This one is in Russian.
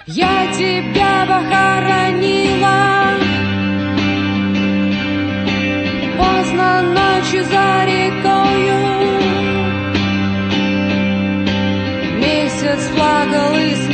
Я тебя похоронила поздно ночью за рекою. Месяц плакал и